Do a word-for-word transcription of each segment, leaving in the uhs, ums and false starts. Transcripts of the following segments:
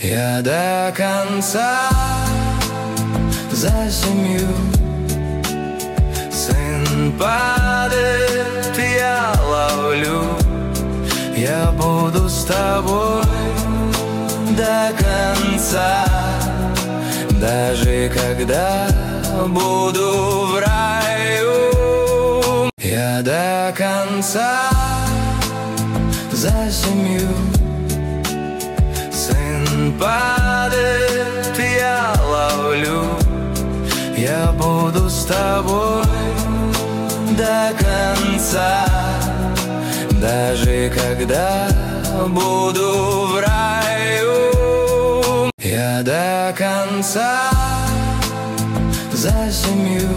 Я до конца за семью. Сын падает, я ловлю. Я буду с тобой до конца, даже когда буду в раю. Я до конца за семью. Сын падает, я ловлю. Я буду с тобой до конца, даже когда буду в раю. Я до конца за семью.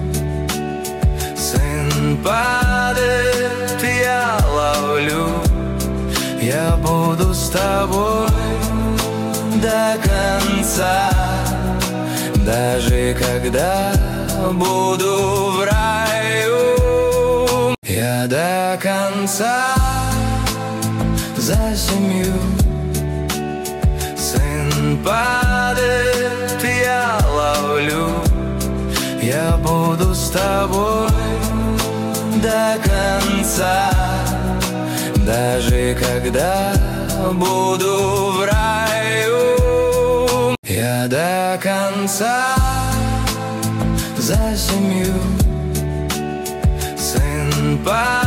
Сын падает, я ловлю. Я буду с тобой до конца, даже когда буду в раю. Я до конца за семью. Сын падает, я ловлю. Я буду с тобой до конца, даже когда буду в раю. Я до конца за семью. Сын падает.